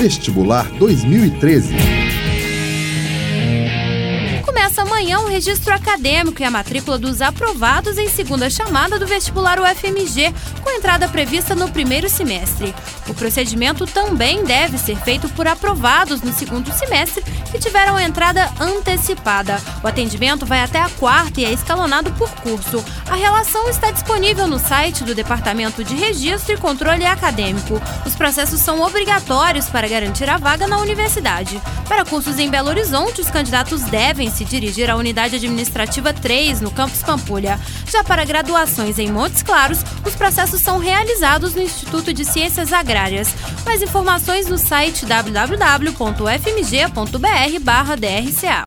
Vestibular 2013. Começa amanhã o registro acadêmico e a matrícula dos aprovados em segunda chamada do vestibular UFMG, com entrada prevista no primeiro semestre. O procedimento também deve ser feito por aprovados no segundo semestre que tiveram entrada antecipada. O atendimento vai até a quarta e é escalonado por curso. A relação está disponível no site do Departamento de Registro e Controle Acadêmico. Os processos são obrigatórios para garantir a vaga na universidade. Para cursos em Belo Horizonte, os candidatos devem se dirigir à Unidade Administrativa 3, no Campus Pampulha. Já para graduações em Montes Claros, os processos são realizados no Instituto de Ciências Agrárias. Mais informações no site www.ufmg.br/DRCA.